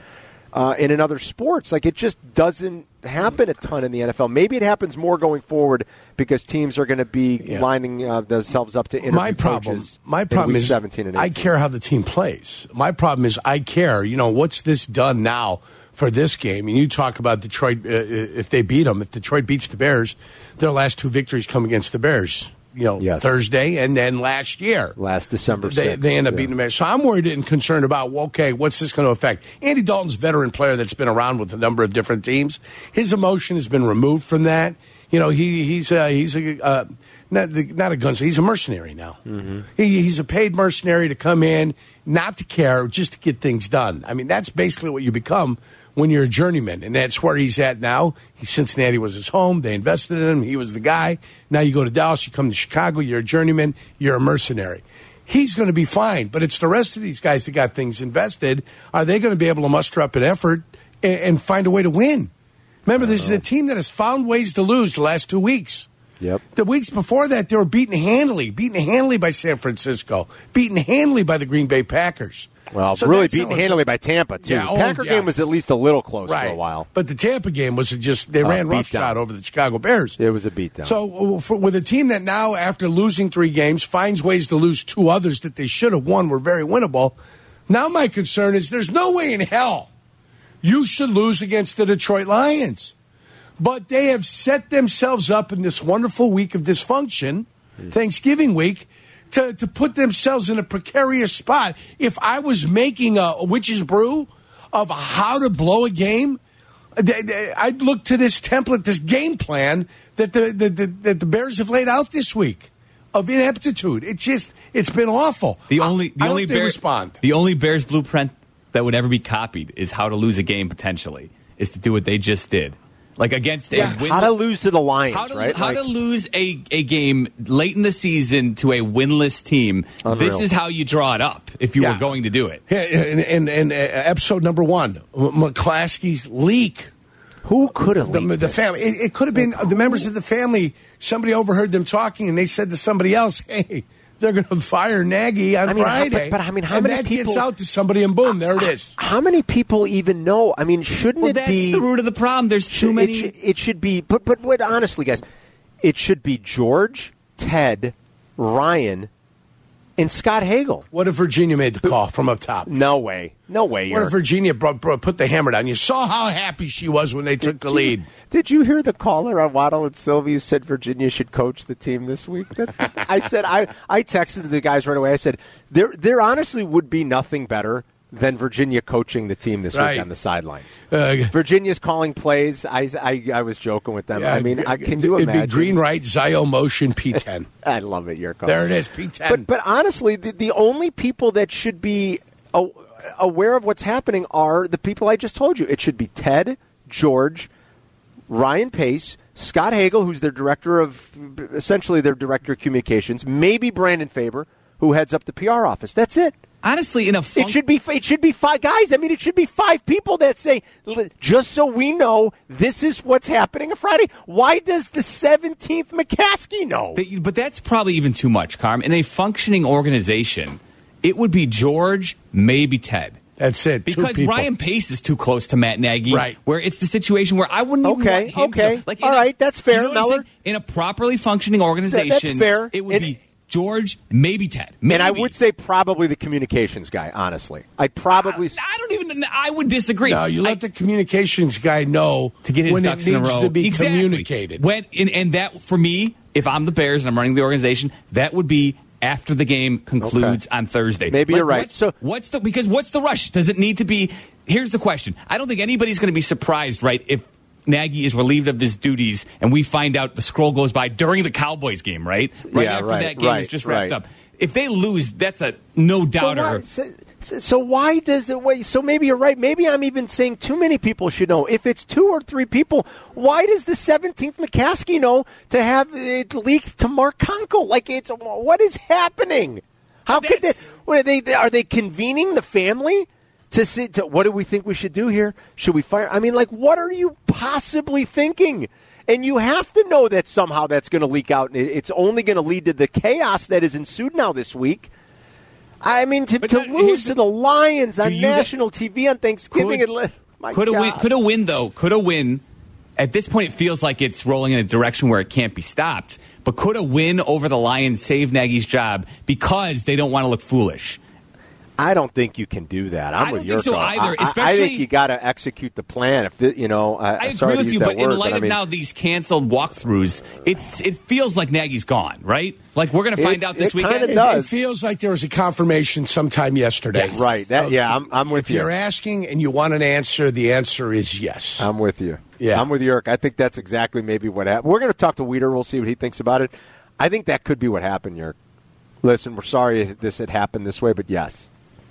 in other sports. Like, it just doesn't happen a ton in the NFL. Maybe it happens more going forward because teams are going to be lining themselves up to interview coaches.
My problem is
17 and 18.
I care how the team plays. My problem is I care, what's this done now for this game? And you talk about Detroit, if they beat them, if Detroit beats the Bears, their last two victories come against the Bears. Thursday and then last year.
Last December 6th.
They end up beating the Bears. So I'm worried and concerned about, what's this going to affect? Andy Dalton's a veteran player that's been around with a number of different teams. His emotion has been removed from that. He's not a gunslinger. He's a mercenary now. Mm-hmm. He's a paid mercenary to come in, not to care, just to get things done. I mean, that's basically what you become when you're a journeyman, and that's where he's at now. Cincinnati was his home. They invested in him. He was the guy. Now you go to Dallas, you come to Chicago, you're a journeyman, you're a mercenary. He's going to be fine, but it's the rest of these guys that got things invested. Are they going to be able to muster up an effort and find a way to win? Remember, this is a team that has found ways to lose the last 2 weeks.
Yep.
The weeks before that, they were beaten handily by San Francisco, beaten handily by the Green Bay Packers.
Well, so really beaten handily by Tampa, too. The Packer game was at least a little close for a while.
But the Tampa game was they ran roughshod over the Chicago Bears.
It was a beatdown.
So with a team that now, after losing 3 games, finds ways to lose 2 others that they should have won were very winnable, now my concern is there's no way in hell you should lose against the Detroit Lions. But they have set themselves up in this wonderful week of dysfunction, Thanksgiving week, to put themselves in a precarious spot. If I was making a witch's brew of how to blow a game, I'd look to this template, this game plan that the Bears have laid out this week of ineptitude. It's been awful.
The only Bears blueprint that would ever be copied is how to lose a game potentially, is to do what they just did. Like against
how to lose to the Lions, right?
How to lose a game late in the season to a winless team. Unreal. This is how you draw it up if you were going to do it.
And episode number 1, McClaskey's leak.
Who could have leaked
the family? It could have been the members of the family. Somebody overheard them talking, and they said to somebody else, "Hey, they're going to fire Nagy on Friday."
But how many
that
people
gets out to somebody, and boom, there it is.
How many people even know? I mean, shouldn't it be?
That's the root of the problem. There's too many.
It should be. But wait, honestly, guys, it should be George, Ted, Ryan, and Scott Hagel.
What if Virginia made the call from up top?
No way. What
if Virginia put the hammer down? You saw how happy she was when they took the lead.
Did you hear the caller on Waddle and Sylvie who said Virginia should coach the team this week? I said I texted the guys right away. I said there honestly would be nothing better than Virginia coaching the team this week on the sidelines. Virginia's calling plays. I was joking with them. I mean, can you imagine?
It'd be green right, Zio motion, P10.
I love it, Yurko.
There it is, P10.
But honestly, the only people that should be aware of what's happening are the people I just told you. It should be Ted, George, Ryan Pace, Scott Hagel, who's their director of communications, maybe Brandon Faber, who heads up the PR office. That's it.
Honestly,
it should be 5 guys. I mean, it should be 5 people that say, just so we know, this is what's happening on Friday. Why does the 17th McCaskey know?
But that's probably even too much, Carm. In a functioning organization, it would be George, maybe Ted.
That's it.
Because Ryan Pace is too close to Matt Nagy,
right?
Where it's the situation where I wouldn't even want him to. Like,
all right, that's fair.
You know what I'm saying? In a properly functioning organization,
that's fair.
It would be George, maybe Ted. Maybe.
And I would say probably the communications guy, honestly. I would disagree.
No, you let the communications guy know
to get his
when
ducks
it
in a
needs
row.
to be
Exactly.
communicated.
And that, for me, if I'm the Bears and I'm running the organization, that would be after the game concludes on Thursday.
Maybe you're right.
What's the rush? Does it need to be? Here's the question. I don't think anybody's going to be surprised, right, if Nagy is relieved of his duties and we find out the scroll goes by during the Cowboys game, right? After that game is just wrapped up. If they lose, that's a no-doubter.
So why does it? So maybe you're right. Maybe I'm even saying too many people should know. If it's 2 or 3 people, why does the 17th McCaskey know to have it leaked to Mark Conkle? What is happening? How could this? Are they convening the family to see? What do we think we should do here? Should we fire? I mean, what are you possibly thinking? And you have to know that somehow that's going to leak out. And it's only going to lead to the chaos that has ensued now this week. I mean, to lose to the Lions on national TV on Thanksgiving. Could a win, at this point, it feels like it's rolling in a direction where it can't be stopped. But could a win over the Lions save Nagy's job because they don't want to look foolish? I don't think you can do that. I don't think
so either.
I think you got to execute the plan.
I agree with you, but in light of now these canceled walkthroughs, it feels like Nagy's gone, right? Like we're going to find out this weekend.
It feels like there was a confirmation sometime yesterday.
Yes. Right. I'm with you.
If you're asking and you want an answer, the answer is yes.
I'm with you.
Yeah.
I'm with you, Eric. I think that's exactly maybe what happened. We're going to talk to Weeder. We'll see what he thinks about it. I think that could be what happened, Yerk. Listen, we're sorry this had happened this way, but yes.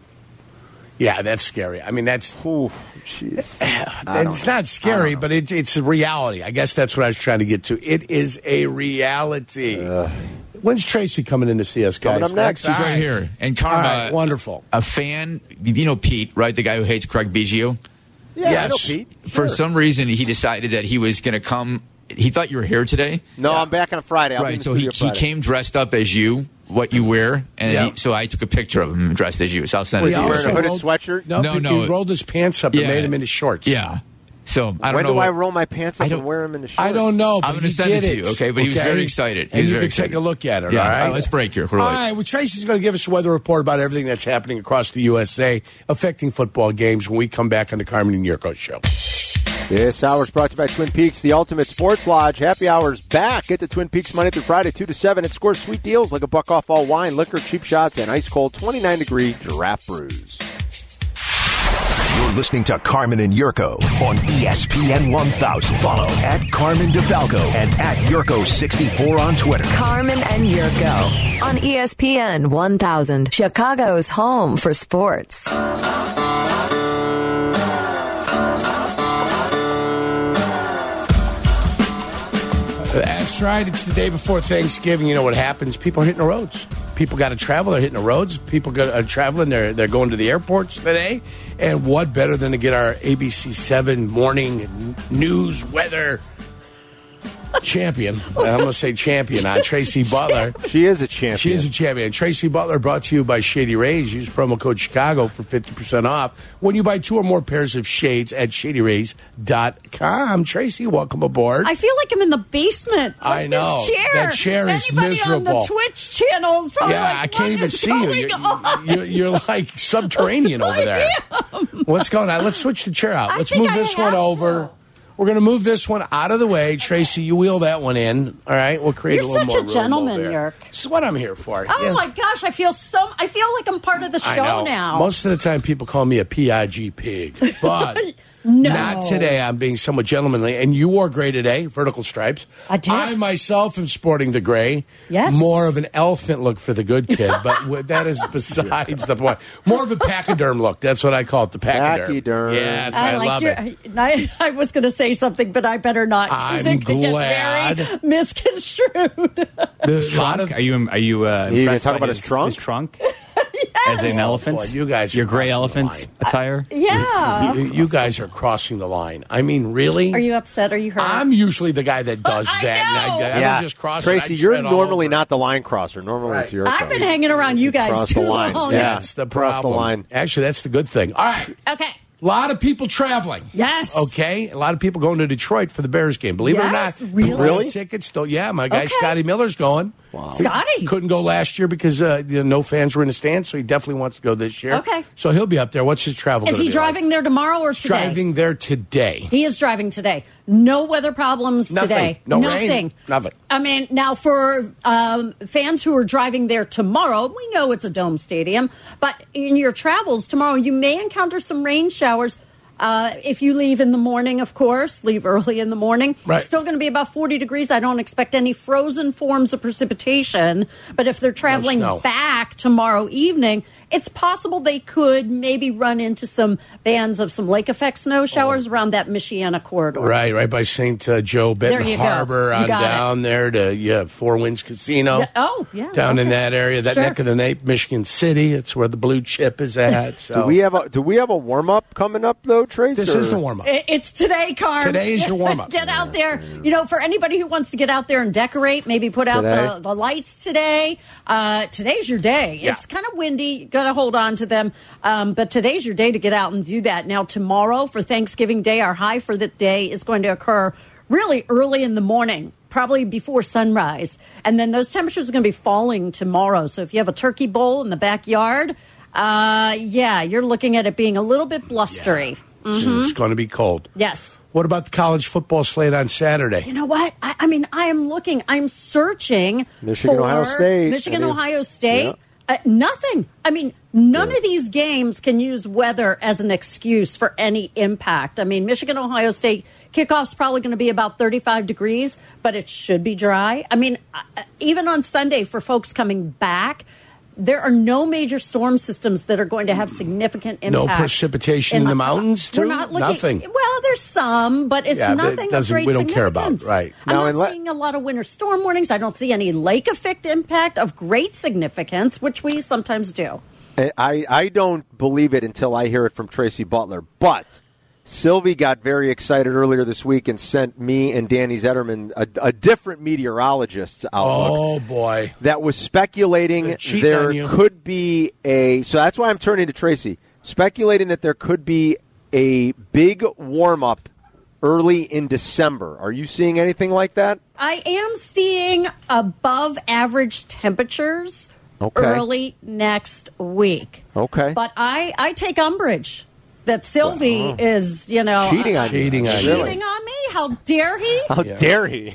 Yeah, that's scary. I mean, that's...
Jeez.
It's not scary, but it's a reality. I guess that's what I was trying to get to. It is a reality. When's Tracy coming in to see us, guys?
Coming up next.
She's right here. And Karma,
wonderful.
A fan, Pete, right? The guy who hates Craig Biggio?
Yeah,
yes.
I know Pete. Sure.
For some reason, he decided that he was going to come. He thought you were here today.
No, I'm back on Friday.
Right, so he came dressed up as you. What you wear, and so I took a picture of him dressed as you. So I'll send it to you.
Wearing a hooded sweatshirt?
No. He rolled his pants up and made him into shorts.
Yeah. So I don't
when
know.
When do I roll my pants up and wear them into shorts?
I don't know. But
I'm going to send it to you. Okay, but he was very excited.
And
you
can take a look at it.
Yeah.
All right.
Let's break here.
All right. Well, Tracy's going to give us a weather report about everything that's happening across the USA affecting football games when we come back on the Carmen and Yurko show.
This hour is brought to you by Twin Peaks, the Ultimate Sports Lodge. Happy hours back at the Twin Peaks Monday through Friday, 2 to 7. It scores sweet deals like $1 off all wine, liquor, cheap shots, and ice-cold 29-degree giraffe brews.
You're listening to Carmen and Yurko on ESPN 1000. Follow at Carmen DeFalco and at Yurko64 on Twitter.
Carmen and Yurko on ESPN 1000, Chicago's home for sports.
That's right. It's the day before Thanksgiving. You know what happens? People are hitting the roads. People got to travel. They're hitting the roads. People are traveling. They're going to the airports today. And what better than to get our ABC 7 morning news weather champion. I'm going to say champion on Tracy Butler.
She is a champion.
She is a champion. Tracy Butler brought to you by Shady Rays. Use promo code Chicago for 50% off when you buy 2 or more pairs of shades at ShadyRays.com. Tracy, welcome aboard.
I feel like I'm in the basement.
I know.
This chair.
That chair is
Anybody
miserable.
on the Twitch channel is probably
I can't even see you. You're like subterranean over there. What's going on? Let's switch the chair out. Let's move this one over. We're going to move this one out of the way. Tracy, you wheel that one in. All right? We'll create a little more room.
You're such a gentleman,
Yerk. This is what I'm here for.
Oh, my gosh. I feel like I'm part of the show now.
Most of the time, people call me a PIG pig. But
No.
Not today. I'm being somewhat gentlemanly. And you wore gray today, vertical stripes.
I did.
I myself am sporting the gray.
Yes.
More of an elephant look for the good kid, but that is besides the point. More of a pachyderm look. That's what I call it, the pachyderm.
Pachyderm.
Yes, I love it.
I was going to say something, but I better not. 'Cause
I'm
it could get
glad.
very misconstrued.
There's a lot of
Are you
gonna talk about his trunk?
His trunk? As an elephant?
Boy, you guys are
Your gray
crossing the
elephant attire?
Yeah.
You guys are crossing the line. I mean, really?
Are you upset? Are you hurt?
I'm usually the guy that does
I
that.
know.
And I don't just cross it, I
Tracy, you're
tread all
normally
over.
not the line crosser. Normally it's your
I've been hanging around you guys
Cross
too
the line.
long.
Yeah.
That's the
Cross the
problem.
line.
Actually, that's the good thing. All right.
Okay.
A lot of people traveling.
Yes.
Okay. A lot of people going to Detroit for the Bears game. Believe it or
Yes,
not.
really?
Tickets still. Yeah, my guy
Okay.
Scotty Miller's going.
Wow.
Scotty.
Couldn't go last year because no fans were in the stands, so he definitely wants to go this year.
Okay.
So he'll be up there. What's his travel
Is
gonna
he
be
driving
like?
there tomorrow or
He's
today?
driving there today.
He is driving today. No weather problems
Nothing.
today.
No
Nothing.
rain. Nothing.
I mean, now for fans who are driving there tomorrow, we know it's a dome stadium, but in your travels tomorrow, you may encounter some rain showers. If you leave in the morning, of course, leave early in the morning.
Right.
Still going to be about 40 degrees. I don't expect any frozen forms of precipitation. But if they're traveling
snow.
back tomorrow evening, it's possible they could maybe run into some bands of some lake effect snow showers around that Michiana corridor.
Right by St. Joe,
There
Benton
you go.
Harbor,
You
on
got it.
down there to Four Winds Casino.
Yeah. Oh, yeah.
Down in
Okay.
that area, that
Sure.
neck of the nape, Michigan City. It's where the blue chip is at. So.
Do we have a warm up coming up though, Trace?
This is the warm up.
It's today, Carm.
Today is your warm-up.
Get out there. You know, for anybody who wants to get out there and decorate, maybe put out
Today.
the lights today. Today's your day.
Yeah.
It's kind of windy. Got to hold on to them. But today's your day to get out and do that. Now, tomorrow for Thanksgiving Day, our high for the day is going to occur really early in the morning, probably before sunrise. And then those temperatures are going to be falling tomorrow. So if you have a turkey bowl in the backyard, you're looking at it being a little bit blustery.
It's going to be cold.
Yes.
What about the college football slate on Saturday?
You know what? I mean, I am looking. I'm searching
Michigan,
for
Ohio State.
Michigan,
Any-
Ohio State.
Yeah.
Nothing. I mean, none of these games can use weather as an excuse for any impact. I mean, Michigan, Ohio State kickoff's probably going to be about 35 degrees, but it should be dry. I mean, even on Sunday for folks coming back, there are no major storm systems that are going to have significant impact.
No precipitation in the mountains,
We're
too?
not looking.
Nothing.
Well, there's some, but it's
Yeah, but it
nothing of
doesn't-
great
we don't care about,
significance.
right.
I'm
Now,
not seeing a lot of winter storm warnings. I don't see any lake effect impact of great significance, which we sometimes do.
I don't believe it until I hear it from Tracy Butler. But Sylvie got very excited earlier this week and sent me and Danny Zetterman a different meteorologist's outlook.
Oh, boy.
That was speculating
They're cheating
there
on you.
could be so that's why I'm turning to Tracy, speculating that there could be a big warm-up early in December. Are you seeing anything like that?
I am seeing above average temperatures early next week.
Okay.
But I take umbrage that Sylvie is,
cheating on you.
Cheating on
cheating on me. How dare he?
How dare he?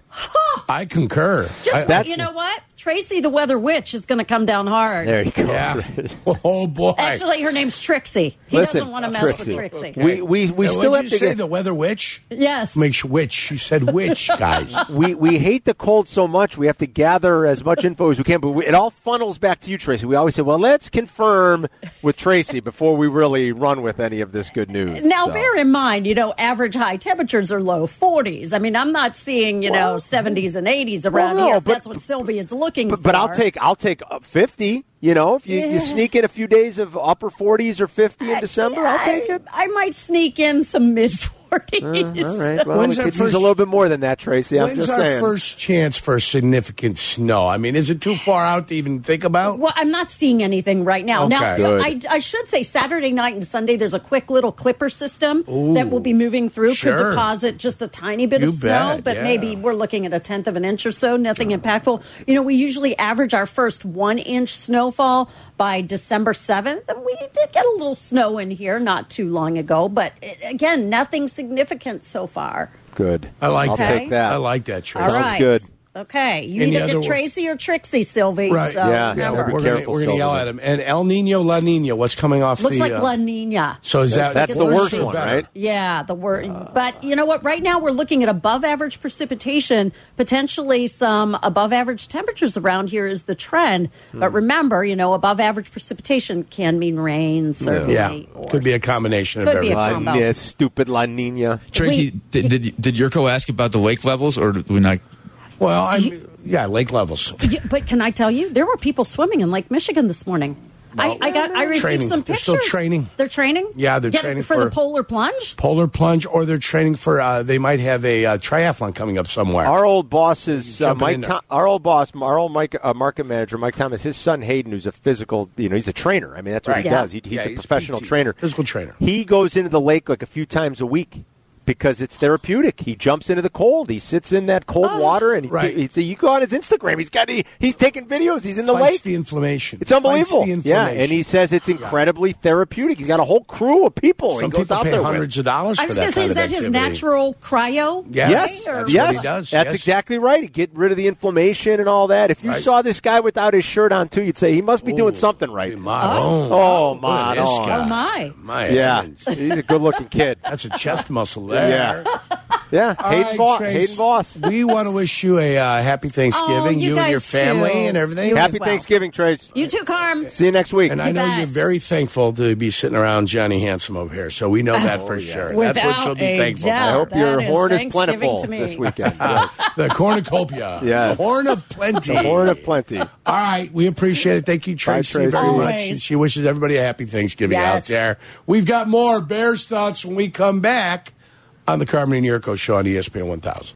I concur.
Just, you know what? Tracy, the weather witch, is going to come down hard.
There you go.
Yeah. Oh, boy.
Actually, her name's Trixie. He
Listen,
doesn't want to mess
Trixie.
with Trixie.
We
Now,
still
what'd
have
you
to
say,
get
the weather witch?
Yes.
Makes witch. She said witch, guys.
we hate the cold so much we have to gather as much info as we can, but it all funnels back to you, Tracy. We always say, well, let's confirm with Tracy before we really run with any of this good news.
Now,
So.
bear in mind, average high temperatures are low 40s. I mean, I'm not seeing, 70s and 80s around
no,
here. If
but-
that's what Sylvia is looking for.
But I'll take 50. If you sneak in a few days of upper 40s or 50 in December, I'll take it.
I might sneak in some mid 40s.
All right. Well,
When's
we
our
could use
first-
a little bit more than that, Tracy. I'm
When's
just
our
saying.
first chance for significant snow? I mean, is it too far out to even think about?
Well, I'm not seeing anything right now.
Okay.
Now,
Good.
I should say Saturday night and Sunday, there's a quick little clipper system that will be moving through.
Sure.
Could deposit just a tiny bit
You
of snow,
bet,
but
yeah.
maybe we're looking at 1/10 of an inch or so, nothing impactful. We usually average our first 1-inch snowfall by December 7th. And we did get a little snow in here not too long ago, but again, nothing significant so far.
Good.
I like
I'll
that.
take that.
I like that, Tracy.
All
Sounds
right.
good.
Okay, you
Any
either
other
get
word?
Tracy or Trixie, Sylvie.
Right.
So
Yeah,
remember.
be
We're
careful,
going to yell
Sylvie.
at him. And El Nino, La Nina, what's coming off
Looks
the...
like La Nina.
So is that...
That's the
worse
worst
or
one,
better?
right?
Yeah, the word. But you know what? Right now we're looking at above average precipitation, potentially some above average temperatures around here is the trend. But remember, above average precipitation can mean rain, certainly.
Yeah,
or
could be a combination of
Could be a
everything.
combo.
Yeah, stupid La Nina.
Tracy, did Yurko ask about the wake levels, or did we not?
Well, lake levels.
Yeah, but can I tell you, there were people swimming in Lake Michigan this morning. I received
Training.
some
They're
pictures.
still training.
They're training.
Yeah, they're training
for the polar plunge.
Polar plunge, or they're training for. They might have a triathlon coming up somewhere.
Our old boss is
Jumping in there.
our old boss, our old market manager, Mike Thomas. His son Hayden, who's a physical, he's a trainer. I mean, that's what
Right.
he
Yeah.
does. He's a professional
PT,
trainer,
physical trainer.
He goes into the lake like a few times a week because it's therapeutic. He jumps into the cold. He sits in that cold water, and you go on his Instagram. He's taking videos. He's in the
Fights
lake.
the inflammation.
It's unbelievable.
Fights the
Yeah,
inflammation.
and he says it's incredibly therapeutic. He's got a whole crew of people.
Some
he goes
people
out
pay
there with.
hundreds of dollars
I
for
was
that
going to say,
kind
is
of
that his
activity.
natural cryo?
Yeah.
Yes,
way, or-
That's
yes,
what he does.
That's
Yes.
exactly right. He get rid of the inflammation and all that. If you
Right.
saw this guy without his shirt on too, you'd say he must be doing something right. Oh,
Look at this
Maron.
guy.
Oh, my.
My
Yeah,
heavens.
he's a good-looking kid.
That's a chest muscle there.
Yeah,
All
Hayden,
right, Trace,
Hayden Voss.
We want to wish you a happy Thanksgiving,
Oh, you
and your
guys
family
too.
and everything.
You as
Happy
well.
Thanksgiving, Trace.
You too, Carm.
See you next week.
And I know
bet.
you're very thankful to be sitting around Johnny Handsome over here, so we know that for sure. That's what she'll be
Without a
thankful
doubt.
I hope
That
your
is
horn is
Thanksgiving
plentiful
to me.
this weekend. Yes.
The cornucopia.
Yes.
The horn of plenty.
The horn of plenty.
All right, we appreciate it. Thank you, Tracy,
Tracy.
very much.
Always.
She wishes everybody a happy Thanksgiving
Yes.
out there. We've got more Bears thoughts when we come back on the Carmen and Yurko Show on ESPN 1000.